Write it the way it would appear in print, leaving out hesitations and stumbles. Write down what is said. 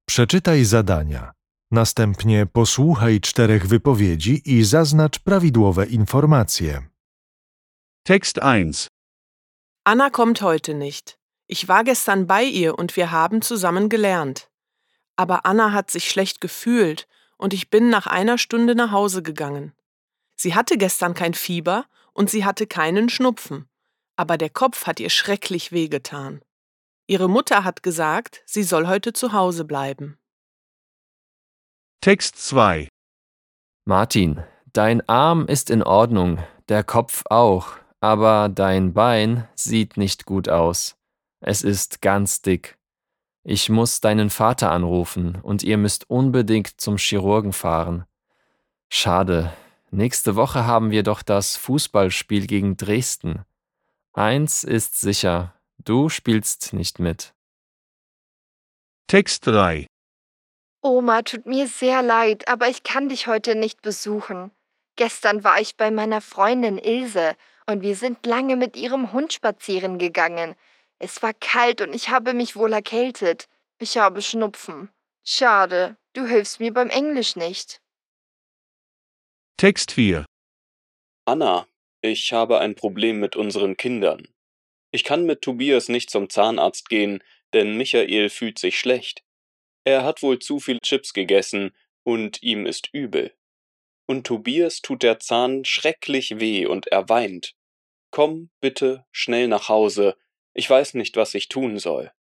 Przeczytaj zadania. Następnie posłuchaj 4 wypowiedzi i zaznacz prawidłowe informacje. Text 1. Anna kommt heute nicht. Ich war gestern bei ihr und wir haben zusammen gelernt. Aber Anna hat sich schlecht gefühlt und ich bin nach einer Stunde nach Hause gegangen. Sie hatte gestern kein Fieber und sie hatte keinen Schnupfen, aber der Kopf hat ihr schrecklich wehgetan. Ihre Mutter hat gesagt, sie soll heute zu Hause bleiben. Text 2. Martin, dein Arm ist in Ordnung, der Kopf auch, aber dein Bein sieht nicht gut aus. Es ist ganz dick. Ich muss deinen Vater anrufen und ihr müsst unbedingt zum Chirurgen fahren. Schade, nächste Woche haben wir doch das Fußballspiel gegen Dresden. Eins ist sicher, du spielst nicht mit. Text 3. Oma, tut mir sehr leid, aber ich kann dich heute nicht besuchen. Gestern war ich bei meiner Freundin Ilse und wir sind lange mit ihrem Hund spazieren gegangen. Es war kalt und ich habe mich wohl erkältet. Ich habe Schnupfen. Schade, du hilfst mir beim Englisch nicht. Text 4. Anna, ich habe ein Problem mit unseren Kindern. Ich kann mit Tobias nicht zum Zahnarzt gehen, denn Michael fühlt sich schlecht. Er hat wohl zu viel Chips gegessen und ihm ist übel. Und Tobias tut der Zahn schrecklich weh und er weint. Komm bitte schnell nach Hause. Ich weiß nicht, was ich tun soll.